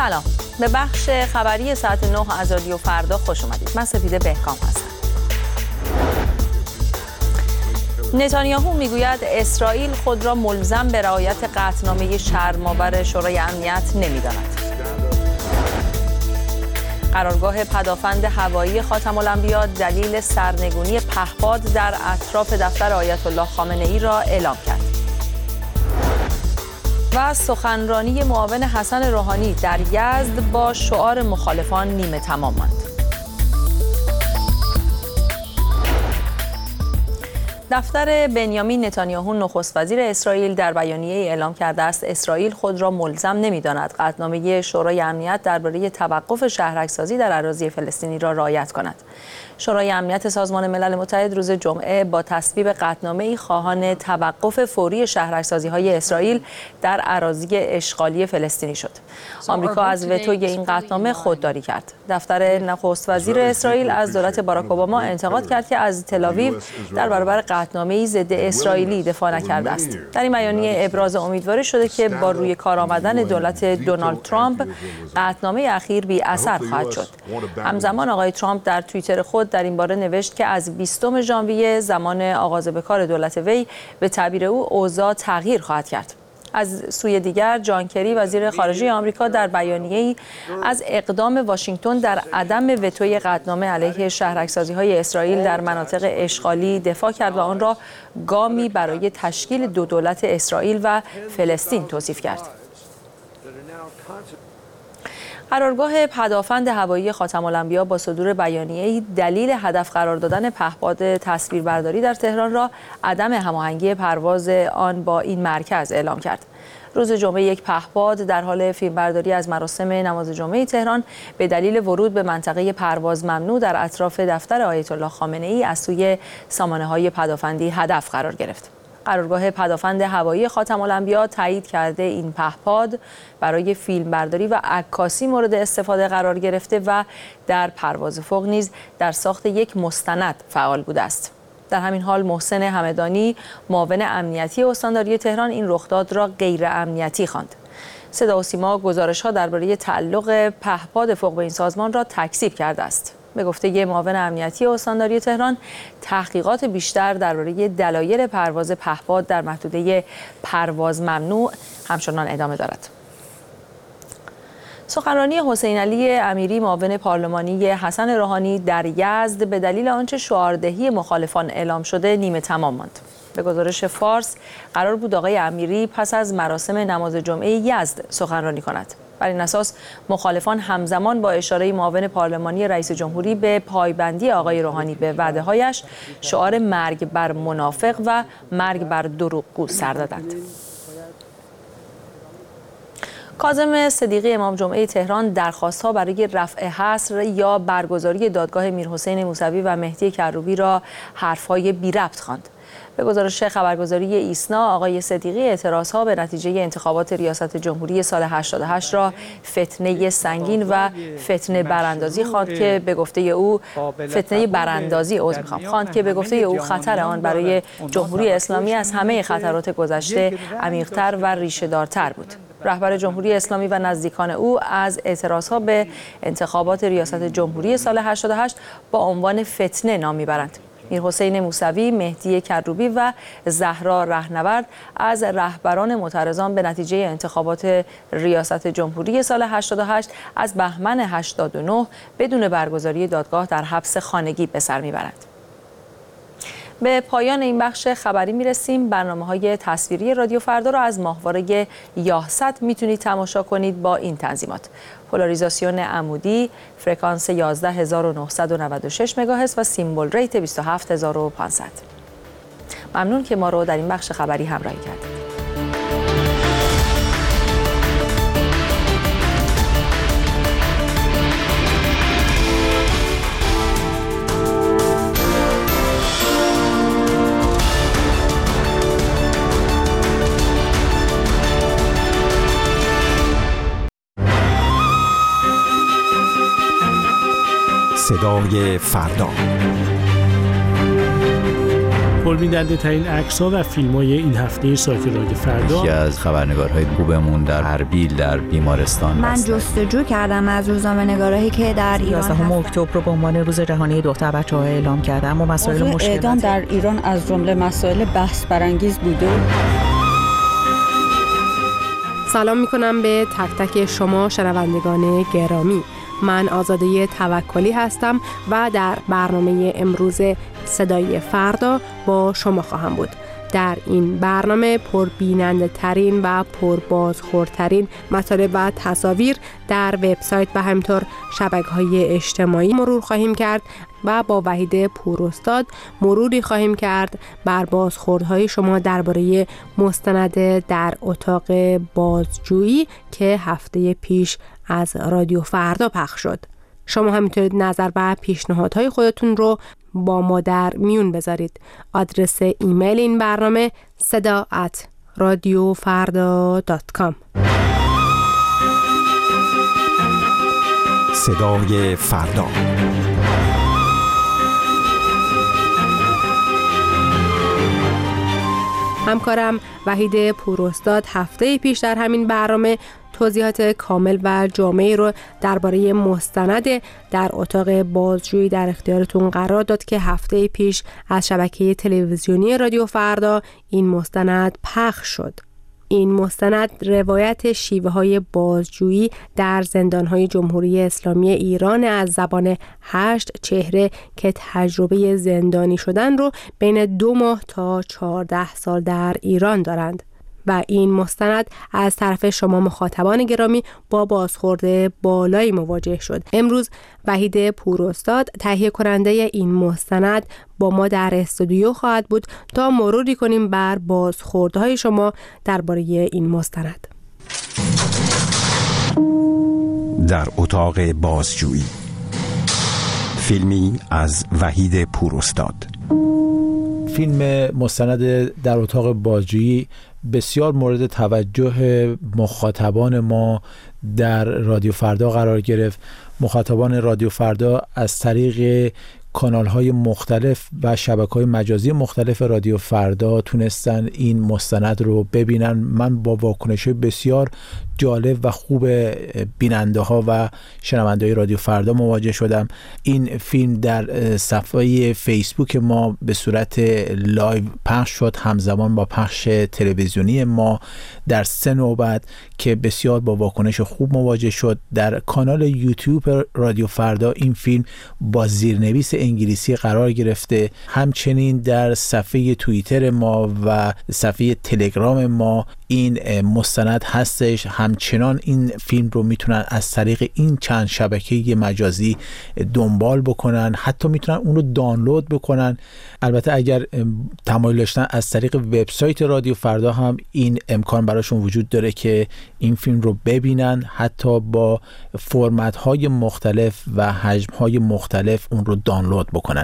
سلام، به بخش خبری ساعت 9 از رادیو فردا خوش اومدید. من سپیده بهکام هستم. نتانیاهو میگوید اسرائیل خود را ملزم به رعایت قطعنامه شرم‌آور شورای امنیت نمی‌داند. قرارگاه پدافند هوایی خاتم الانبیا دلیل سرنگونی پهپاد در اطراف دفتر آیت الله خامنه‌ای را اعلام کرد. و سخنرانی معاون حسن روحانی در یزد با شعار مخالفان نیمه تمام ماند. دفتر بنیامین نتانیاهو نخست وزیر اسرائیل در بیانیه اعلام کرده است اسرائیل خود را ملزم نمی‌داند قطعنامه شورای امنیت درباره توقف شهرک‌سازی در اراضی فلسطینی را رعایت کند. شورای امنیت سازمان ملل متحد روز جمعه با تصویب قطعنامه‌ای خواهان توقف فوری شهرک‌سازی‌های اسرائیل در اراضی اشغالی فلسطینی شد. آمریکا از وتوی این قطعنامه خودداری کرد. دفتر نخست وزیر اسرائیل از دولت باراک اوباما انتقاد کرد که از تل‌آویو در برابر قطعنامه‌ای ضد اسرائیلی دفاع نکرده است. در این بیانیه ابراز امیدواری شده که با روی کار آمدن دولت دونالد ترامپ قطعنامه اخیر بی اثر خواهد شد. همزمان آقای ترامپ در توییتر خود در این باره نوشت که از 20 ژانویه زمان آغاز به کار دولت وی به تعبیر او اوضاع تغییر خواهد کرد. از سوی دیگر جان کری وزیر خارجه آمریکا در بیانیه‌ای از اقدام واشنگتن در عدم وتوی قطعنامه علیه شهرک‌سازی‌های اسرائیل در مناطق اشغالی دفاع کرد و آن را گامی برای تشکیل دو دولت اسرائیل و فلسطین توصیف کرد. قرارگاه پدافند هوایی خاتم الانبیا با صدور بیانیه‌ای دلیل هدف قرار دادن پهپاد تصویربرداری در تهران را عدم هماهنگی پرواز آن با این مرکز اعلام کرد. روز جمعه یک پهپاد در حال فیلمبرداری از مراسم نماز جمعه تهران به دلیل ورود به منطقه پرواز ممنوع در اطراف دفتر آیت الله خامنه‌ای از سوی سامانه‌های پدافندی هدف قرار گرفت. قرارگاه پدافند هوایی خاتم الانبیا تایید کرده این پهپاد برای فیلمبرداری و عکاسی مورد استفاده قرار گرفته و در پرواز فوق نیز در ساخت یک مستند فعال بوده است. در همین حال محسن همدانی معاون امنیتی استانداری تهران این رخداد را غیر امنیتی خواند. صدا و سیما گزارش‌ها درباره تعلق پهپاد فوق به این سازمان را تکذیب کرده است. به گفته معاون امنیتی استانداری تهران تحقیقات بیشتر درباره دلایل پرواز پهپاد در محدوده پرواز ممنوع همچنان ادامه دارد. سخنرانی حسین علی امیری معاون پارلمانی حسن روحانی در یزد به دلیل آنچه شعاردهی مخالفان اعلام شده نیمه تمام ماند. به گزارش فارس قرار بود آقای امیری پس از مراسم نماز جمعه یزد سخنرانی کند. بر این اساس مخالفان همزمان با اشاره معاون پارلمانی رئیس جمهوری به پایبندی آقای روحانی به وعده‌هایش شعار مرگ بر منافق و مرگ بر دروغگو سر دادند. کاظم صدیقی امام جمعه تهران درخواست‌ها برای رفع حصر یا برگزاری دادگاه میرحسین موسوی و مهدی کروبی را حرف‌های بی ربط خواند. به گزارش خبرگزاری ایسنا آقای صدیقی اعتراضها به نتیجه انتخابات ریاست جمهوری سال 88 را فتنه سنگین و فتنه براندازی خواند که به گفته او خطر آن برای جمهوری اسلامی از همه خطرات گذشته عمیق‌تر و ریشه‌دارتر بود. رهبر جمهوری اسلامی و نزدیکان او از اعتراضها به انتخابات ریاست جمهوری سال 88 با عنوان فتنه نام می‌برند. میرحسین موسوی، مهدی کروبی و زهرا رهنورد از رهبران معترضان به نتیجه انتخابات ریاست جمهوری سال 88 از بهمن 89 بدون برگزاری دادگاه در حبس خانگی به سر میبرند. به پایان این بخش خبری میرسیم. برنامه‌های تصویری رادیو فردا را از ماهواره یاهصد میتونید تماشا کنید با این تنظیمات: پولاریزاسیون عمودی، فرکانس 11996 مگاهرتز و سیمبل ریت 27500. ممنون که ما رو در این بخش خبری همراهی کردید. صدای فردا. پربیننده ترین عکس‌ها و فیلم‌های این هفته سایت رادیو فردا. یکی از خبرنگارهای خوبمون در اربیل در بیمارستان من جستجو کردم از روزنامه‌نگارایی که در ایران 11 اکتبر رو به عنوان روز جهانی دختر بچه‌ها اعلام کردم و مسائل مشکل اعدام در ایران از جمله مسائل بحث برانگیز بوده. سلام میکنم به تک تک شما شنوندگان گرامی. من آزاده توکلی هستم و در برنامه امروز صدای فردا با شما خواهم بود. در این برنامه پربیننده ترین و پربازخوردترین مطالب و تصاویر در وبسایت و همینطور شبکه‌های اجتماعی مرور خواهیم کرد و با وحید پوراستاد مروری خواهیم کرد بر بازخوردهای شما درباره مستند در اتاق بازجویی که هفته پیش از رادیو فردا پخش شد. شما هم میتونید نظر و پیشنهادهای خودتون رو با ما در میون بذارید. آدرس ایمیل این برنامه sada@radiofarda.com. صدای فردا. همکارم وحید پوراستاد هفته پیش در همین برنامه توضیحات کامل و جامعی رو درباره مستند در اتاق بازجویی در اختیارتون قرار داد که هفته پیش از شبکه تلویزیونی رادیو فردا این مستند پخش شد. این مستند روایت شیوه‌های بازجویی در زندان‌های جمهوری اسلامی ایران از زبان 8 چهره که تجربه زندانی شدن رو بین 2 ماه تا 14 سال در ایران دارند و این مستند از طرف شما مخاطبان گرامی با بازخورد بالایی مواجه شد. امروز وحید پوراستاد تهیه کننده این مستند با ما در استودیو خواهد بود تا مروری کنیم بر بازخوردهای شما درباره این مستند. در اتاق بازجویی، فیلمی از وحید پوراستاد. فیلم مستند در اتاق بازجویی بسیار مورد توجه مخاطبان ما در رادیو فردا قرار گرفت. مخاطبان رادیو فردا از طریق کانال‌های مختلف و شبکه‌های مجازی مختلف رادیو فردا تونستن این مستند رو ببینن. من با واکنش بسیار جالب و خوب بیننده ها و شنونده های رادیو فردا مواجه شدم. این فیلم در صفحه فیسبوک ما به صورت لایو پخش شد، همزمان با پخش تلویزیونی ما در 3 نوبت که بسیار با واکنش خوب مواجه شد. در کانال یوتیوب رادیو فردا این فیلم با زیرنویس انگلیسی قرار گرفته. همچنین در صفحه توییتر ما و صفحه تلگرام ما این مستند هستش. همچنان این فیلم رو میتونن از طریق این چند شبکه مجازی دنبال بکنن، حتی میتونن اون رو دانلود بکنن. البته اگر تمایل داشتن از طریق وبسایت رادیو فردا هم این امکان براشون وجود داره که این فیلم رو ببینن، حتی با فرمت های مختلف و حجم های مختلف اون رو دانلود بکنن.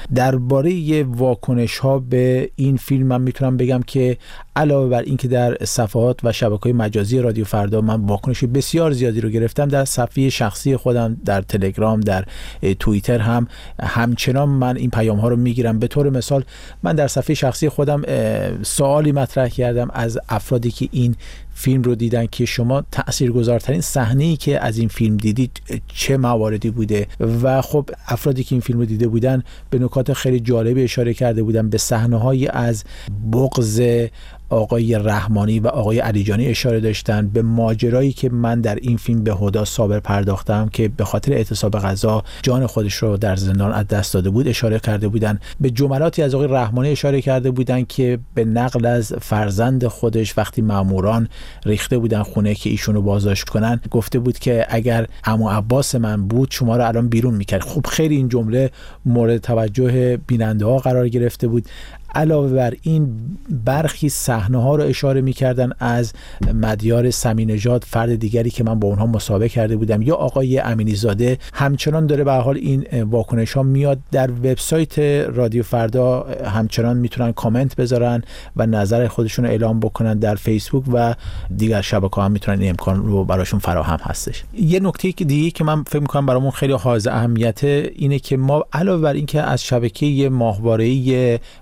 درباره واکنش ها به این فیلم من میتونم بگم که علاوه بر این که در صفحات و شبکه‌های مجازی رادیو فردا من واکنش بسیار زیادی رو گرفتم، در صفحه شخصی خودم در تلگرام، در توییتر هم همچنان من این پیام ها رو میگیرم. به طور مثال من در صفحه شخصی خودم سوالی مطرح کردم از افرادی که این فیلم رو دیدن که شما تاثیرگذارترین صحنه‌ای که از این فیلم دیدید چه مواردی بوده، و خب افرادی که این فیلم رو دیده بودن به نکات خیلی جالبی اشاره کرده بودن. به صحنه‌هایی از بغض آقای رحمانی و آقای علیجانی اشاره داشتن، به ماجرایی که من در این فیلم به هدی صابر پرداختم که به خاطر اعتصاب غذا جان خودش رو در زندان از دست داده بود اشاره کرده بودن. به جملاتی از آقای رحمانی اشاره کرده بودن که به نقل از فرزند خودش وقتی ماموران ریخته بودن خونه که ایشونو بازداشت کنن گفته بود که اگر عمو عباس من بود شما رو الان بیرون میکرد. خب خیلی این جمله مورد توجه بیننده ها قرار گرفته بود. علاوه بر این برخی صحنه ها رو اشاره می‌کردن از مدیار سمینژاد، فرد دیگری که من با اونها مسابقه کرده بودم، یا آقای امینی زاده. همچنان داره به هر حال این واکنش ها میاد. در وبسایت رادیو فردا همچنان میتونن کامنت بذارن و نظر خودشون رو اعلام بکنن. در فیسبوک و دیگر شبکه‌ها هم میتونن این امکان رو براشون فراهم هستش. یه نکته دیگه که من فکر می‌کنم برامون خیلی حائز اهمیته اینه که ما علاوه بر این که از شبکه ماهواره‌ای رادیو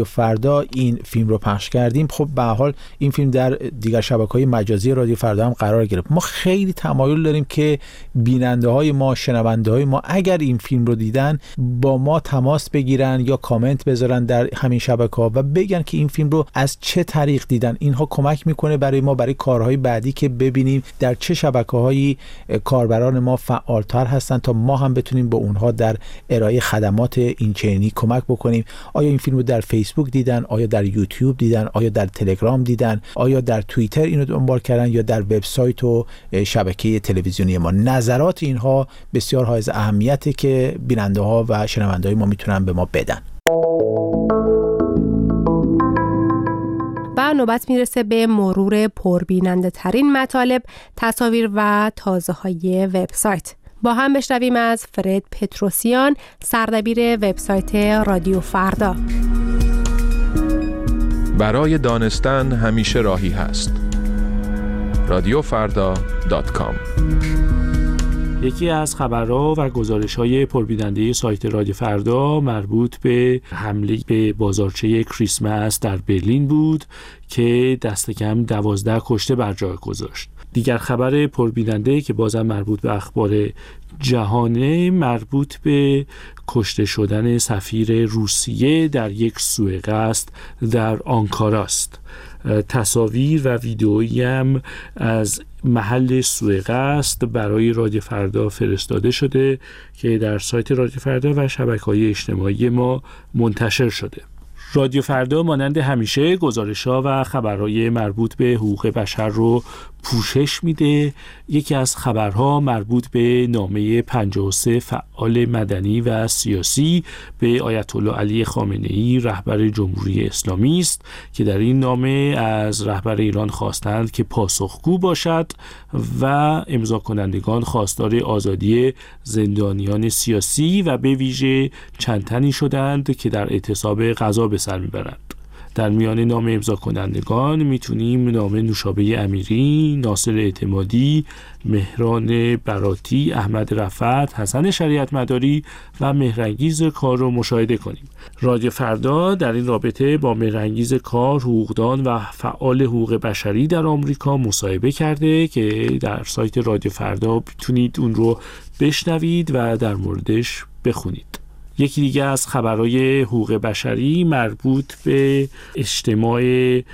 رادیو فردا این فیلم رو پخش کردیم، خب به هر حال این فیلم در دیگر شبکه‌های مجازی رادیو فردا هم قرار گرفت. ما خیلی تمایل داریم که بیننده‌های ما، شنونده‌های ما اگر این فیلم رو دیدن با ما تماس بگیرن یا کامنت بذارن در همین شبکه‌ها و بگن که این فیلم رو از چه طریق دیدن. اینها کمک میکنه برای ما برای کارهای بعدی که ببینیم در چه شبکه‌هایی کاربران ما فعالتر هستن تا ما هم بتونیم به اونها در ارائه خدمات این چنینی کمک بکنیم. آیا این فیلم رو در فیسبوک دیدن، آیا در یوتیوب دیدن، آیا در تلگرام دیدن، آیا در توییتر اینو دنبال کردن یا در وبسایت و شبکه تلویزیونی ما. نظرات اینها بسیار حائز اهمیته که بیننده‌ها و شنونده‌های ما میتونن به ما بدن. و نوبت میرسه به مرور پربیننده ترین مطالب، تصاویر و تازه های وبسایت. با هم بشنویم از فرد پتروسیان، سردبیر وبسایت رادیو فردا. برای دانستن همیشه راهی هست. radiofarda.com. یکی از خبرها و گزارش‌های پربیننده سایت رادیو فردا مربوط به حمله به بازارچه کریسمس در برلین بود که دست کم 12 کشته بر جای گذاشت. دیگر خبر پربیننده که بازم مربوط به اخبار جهانه مربوط به کشته شدن سفیر روسیه در یک سوءقصد در آنکارا است. تصاویر و ویدئویی هم از محل سوءقصد برای رادیو فردا فرستاده شده که در سایت رادیو فردا و شبکه‌های اجتماعی ما منتشر شده. رادیو فردا مانند همیشه گزارش‌ها و خبرهای مربوط به حقوق بشر رو پوشش میده. یکی از خبرها مربوط به نامه 53 فعال مدنی و سیاسی به آیت الله علی خامنه‌ای رهبر جمهوری اسلامی است که در این نامه از رهبر ایران خواستند که پاسخگو باشد و امضا کنندگان خواستار آزادی زندانیان سیاسی و به ویژه چند تنی شدند که در اعتصاب غذا به سر میبرند. در میان نام امضا کنندگان میتونیم نام نوشابه امیری، ناصر اعتمادی، مهران براتی، احمد رفعت، حسن شریعت مداری و مهرانگیز کار رو مشاهده کنیم. رادیو فردا در این رابطه با مهرانگیز کار، حقوقدان و فعال حقوق بشری در آمریکا مصاحبه کرده که در سایت رادیو فردا میتونید اون رو بشنوید و در موردش بخونید. یکی دیگه از خبرهای حقوق بشری مربوط به اجتماع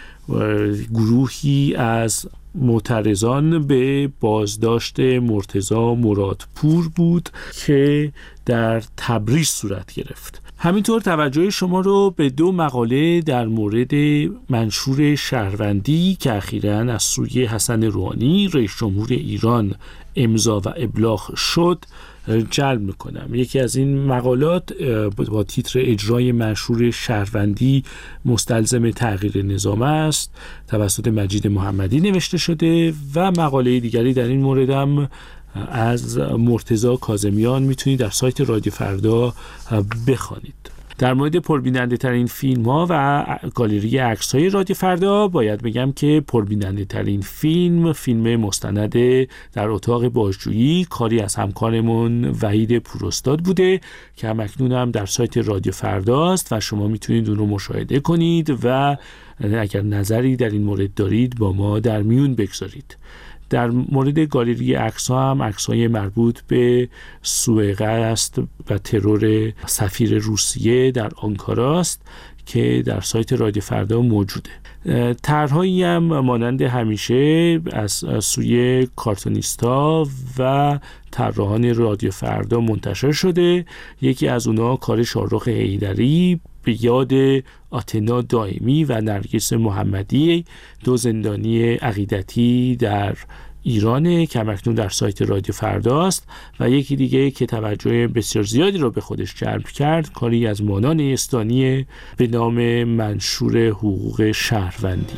گروهی از معترضان به بازداشت مرتضی مرادپور بود که در تبریز صورت گرفت. همینطور توجه شما رو به 2 مقاله در مورد منشور شهروندی که اخیراً از سوی حسن روحانی رئیس جمهور ایران امضا و ابلاغ شد جلب میکنم. یکی از این مقالات با تیتر اجرای منشور شهروندی مستلزم تغییر نظام است توسط مجید محمدی نوشته شده و مقاله دیگری در این مورد هم از مرتضی کاظمیان میتونید در سایت رادیو فردا بخوانید. در مورد پربیننده ترین فیلم ها و گالری عکس های رادیو فردا باید بگم که پربیننده ترین فیلم مستند در اتاق بازجویی کاری از همکارمون وحید پوراستاد بوده که همکنون هم در سایت رادیو فردا است و شما میتونید اون رو مشاهده کنید و اگر نظری در این مورد دارید با ما در میون بگذارید. در مورد گالری عکس‌ها هم عکس‌های مربوط به سوءقصد و ترور سفیر روسیه در آنکارا است که در سایت رادیو فردا موجوده. طرح‌هایی هم مانند همیشه از سوی کارتونیستا و طراحان رادیو فردا منتشر شده. یکی از اونها کار شاهرخ حیدری به یاد آتنا دائمی و نرگس محمدی، 2 زندانی عقیدتی در ایرانه که همکنون در سایت رادیو فردا است و یکی دیگه که توجه بسیار زیادی رو به خودش جلب کرد کاری از مانان استانی به نام منشور حقوق شهروندی.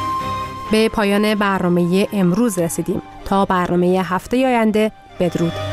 به پایان برنامه امروز رسیدیم. تا برنامه هفته آینده بدرود.